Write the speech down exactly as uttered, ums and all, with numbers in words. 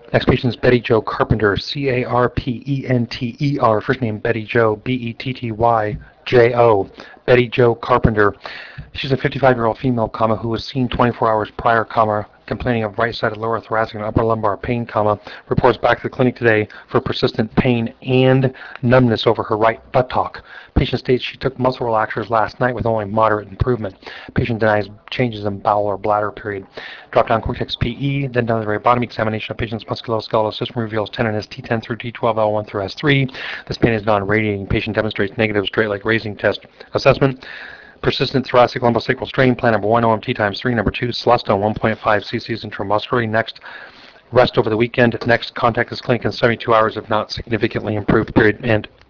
Next patient is Betty Jo Carpenter, C A R P E N T E R, first name Betty Jo, B E T T Y J O. Betty Jo Carpenter. She's a fifty-five-year-old female, comma, who was seen twenty-four hours prior, comma, complaining of right-sided lower thoracic and upper lumbar pain, comma, reports back to the clinic today for persistent pain and numbness over her right buttock. Patient states she took muscle relaxers last night with only moderate improvement. Patient denies changes in bowel or bladder, period. Drop down cortex P E, then done the rhizotomy examination of patient's musculoskeletal system reveals tenderness T ten through T twelve, L one through S three. This pain is non-radiating. Patient demonstrates negative straight leg raising test. Assessment: persistent thoracic lumbosacral strain, plan number one, O M T times three. Number two, celestone, one point five cc's intramuscularly. Next, rest over the weekend. Next, contact this clinic in seventy-two hours if not significantly improved, period. And